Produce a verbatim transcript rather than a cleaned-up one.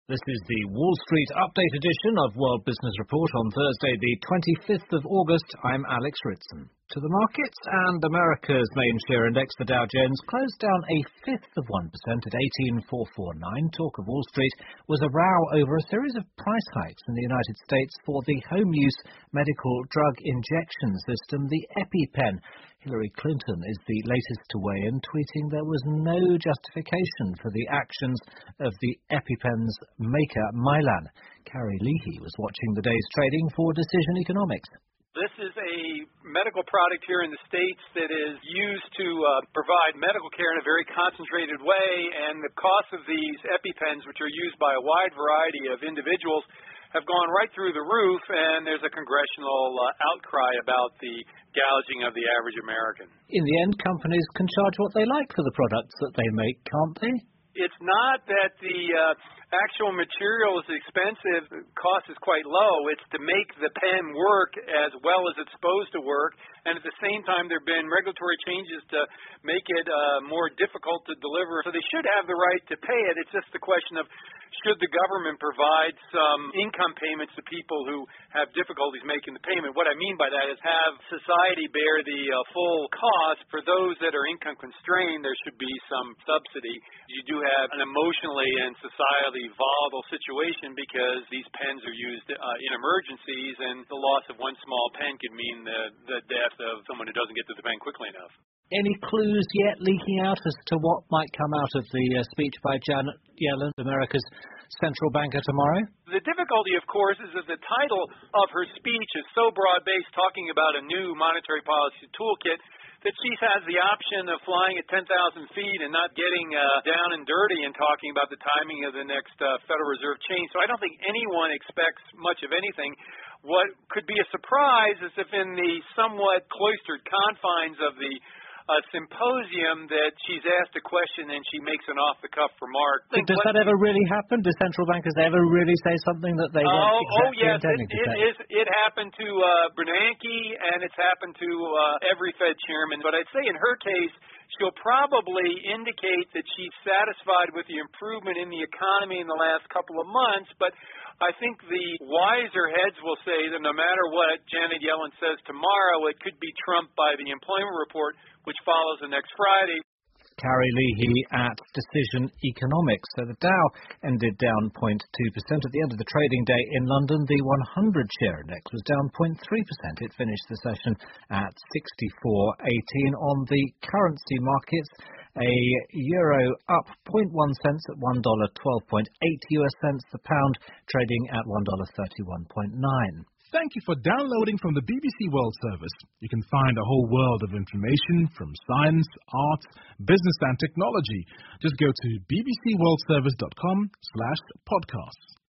This is the Wall Street Update edition of World Business Report on Thursday, the twenty-fifth of August. I'm Alex Ritson. To the markets, and America's main share index, the Dow Jones, closed down a fifth of one percent at eighteen thousand four hundred forty-nine. Talk of Wall Street was a row over a series of price hikes in the United States for the home-use medical drug injection system, the EpiPen. Hillary Clinton is the latest to weigh in, tweeting there was no justification for the actions of the EpiPen's maker, Mylan. Carrie Leahy was watching the day's trading for Decision Economics. This is a medical product here in the States that is used to uh, provide medical care in a very concentrated way, and the cost of these EpiPens, which are used by a wide variety of individuals, have gone right through the roof, and there's a congressional uh, outcry about the gouging of the average American. In the end, companies can charge what they like for the products that they make, can't they? It's not that the uh, actual material is expensive, the cost is quite low. It's to make the pen work as well as it's supposed to work, and at the same time there have been regulatory changes to make it uh, more difficult to deliver. So they should have the right to pay it. It's just the question of should the government provide some income payments to people who have difficulties making the payment. What I mean by that is have society bear the uh, full cost. For those that are income constrained, there should be some subsidy. You do have an emotionally and societally volatile situation because these pens are used uh, in emergencies, and the loss of one small pen could mean the, the death of someone who doesn't get to the pen quickly enough. Any clues yet leaking out as to what might come out of the uh, speech by Janet Yellen, America's central banker, tomorrow? The difficulty, of course, is that the title of her speech is so broad-based, talking about a new monetary policy toolkit, that she has the option of flying at ten thousand feet and not getting uh, down and dirty and talking about the timing of the next uh, Federal Reserve change. So I don't think anyone expects much of anything. What could be a surprise is if in the somewhat cloistered confines of the a symposium that she's asked a question and she makes an off-the-cuff remark. But does that ever really happen? Do central bankers ever really say something that they weren't oh, exactly oh, yes, intending it, to say? It, is, it happened to uh, Bernanke, and it's happened to uh, every Fed chairman. But I'd say in her case, she'll probably indicate that she's satisfied with the improvement in the economy in the last couple of months, but I think the wiser heads will say that no matter what Janet Yellen says tomorrow, it could be trumped by the employment report, which follows the next Friday. Carrie Leahy at Decision Economics. So the Dow ended down zero point two percent. At the end of the trading day in London, the one hundred share index was down zero point three percent. It finished the session at sixty-four eighteen. On the currency markets, a euro up zero point one cents at one dollar twelve point eight U S cents. The pound trading at one dollar thirty-one point nine. Thank you for downloading from the B B C World Service. You can find a whole world of information from science, art, business and technology. Just go to bbcworldservice dot com slash podcasts.